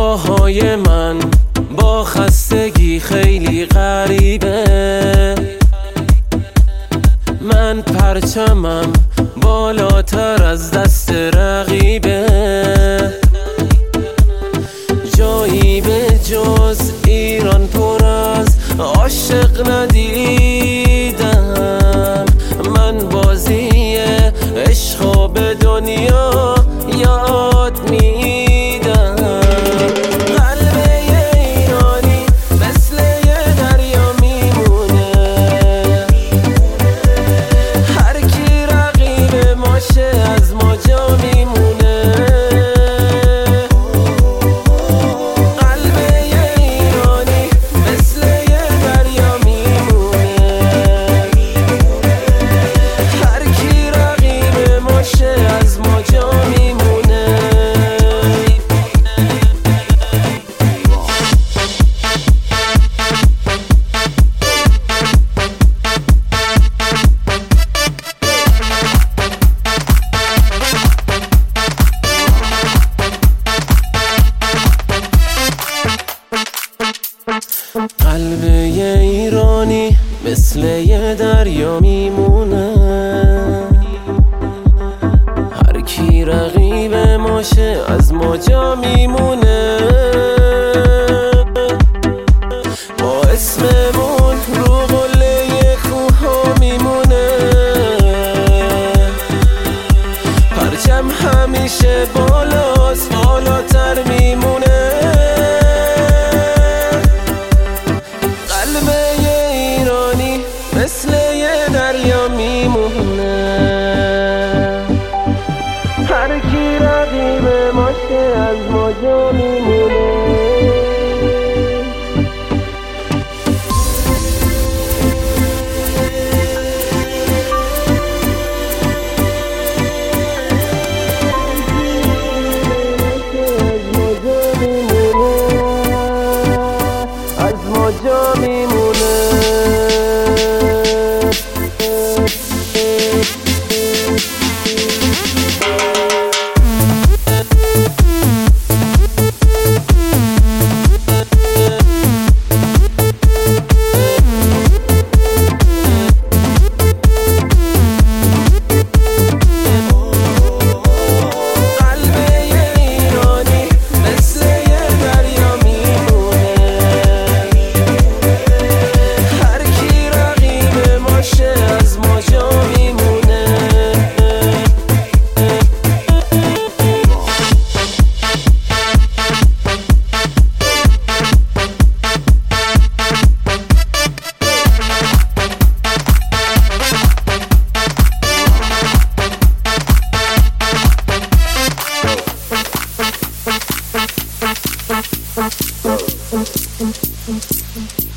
پاهای من با خستگی خیلی غریبه. من پرچمم بالاتر از دست رقیبه. جایی به جز ایران پر از عاشق ندیدم. من بازی عشق به دنیا یاد میدم. قلب ایرانی مثل یه دریا میمونه. هر کی رقیب ماشه از ما جا میمونه. قلب ایرانی مثل یه دریا میمونه. هر کی رقیب ماشه از ما جا میمونه. قلب ایرانی مثل یه دریا میمونه. هر کی رقیب ماشه از ما جا میمونه. با اسممون رو قله کوها میمونه. پرچم همیشه بالاست، بالاتر میمونه. قلب ایرانی مثل یه دریا میمونه. هر کی رقیب ماشه از ما جا میمونه. از ما جا میمونه. Go.